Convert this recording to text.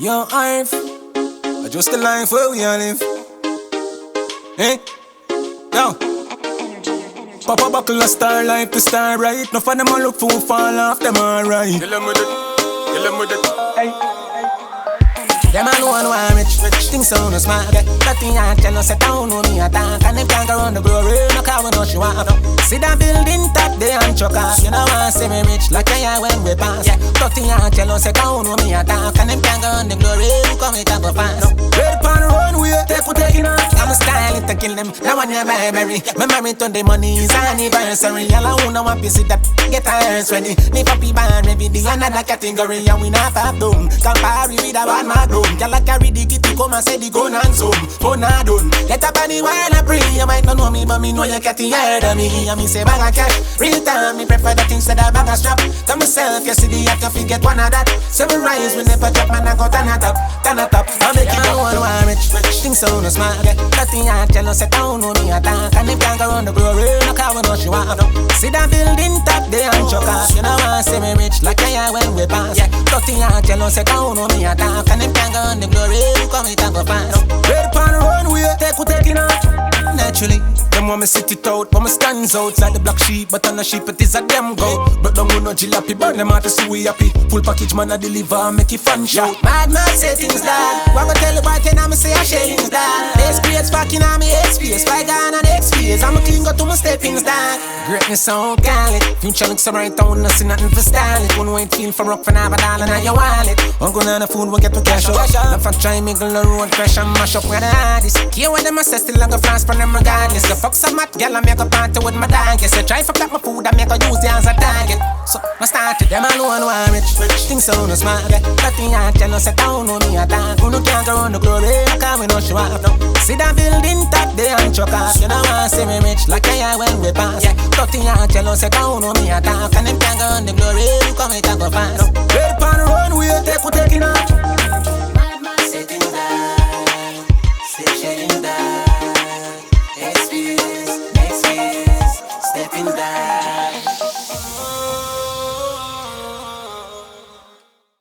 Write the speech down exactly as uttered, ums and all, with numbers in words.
Yo, Arf, just the life where we all live. Hey, yo. Pop a buckle of star life to star right. No for them all look for fall off them alright. Kill them with it, kill them with it. Hey. Them alone want rich, rich things so no smart. Nothing I tell us, sit down with me attack. And if can't go round the glory, no car we no show up. See that building top there and chuck off. You know I see me rich like I am when we pass. Nothing I tell us, sit down with me attack. And if can't go round the glory, we come it up fast. Red pan run, we take we taking off. I'm a style to kill them. Now when you buy berry, my married to the money is anniversary. Y'all who know want to see that get hands ready. Me papi ban maybe the another category and we not have done. Compare with a bad man. Y'all carry the kitty, come and say the gun and zoom. Phone not done. Get up on the while I pray. You might not know me, but me know you can't hear me. And me say bag of cash. Real time, me prefer that instead of bag of strap. Tell myself, you see the act, you forget one of that. Seven rise, we never drop, man, I go turn it up. Turn it up. I make it go on, one rich. Rich things so no smart. Nothing I tell us, sit down with me attack. And if can't go round the glory, no car we no show up. See that building top there and chuck off. You know I say me rich like I am when we pass. Nothing I tell us, sit down with me attack. And if can't go round the glory, we come it up fast. Red pan run, we take we taking off. Naturally, them want me sit it out, but me stands out like the black sheep, but on a sheep it is a them goat. But don't go no jalopy, burn them out to see we happy. Full package man I deliver, make it fun shout. Mad man say things that, what go tell the bartender I me say I shillings that. This creates fucking on me X face, by gone on X face. I'm a king go to my steppings that. Greatness so gallant, future looks so right on, nothing nothing for style. It won't wait feel for rock for now, but all in your wallet. I'm going on the food, we'll get to cash up. The fat try mingle the road, fresh and mash up where the hardest. Here when them I say still like a France for them regardless. The fuck some mad girl I make a party with my dog. Yes, I try for cut my food, I make her use the as a target. So I started them alone want rich, rich things so no smart. Nothing I tell us, sit down with me attack. Who no can't go round the glory, no car we no show up. See that building top there and chuck off. You know I see me rich like I am when we pass. Nothing I tell us, sit down with me attack. And if can't go round the glory, we come it up fast. Red pan run, we take we taking off.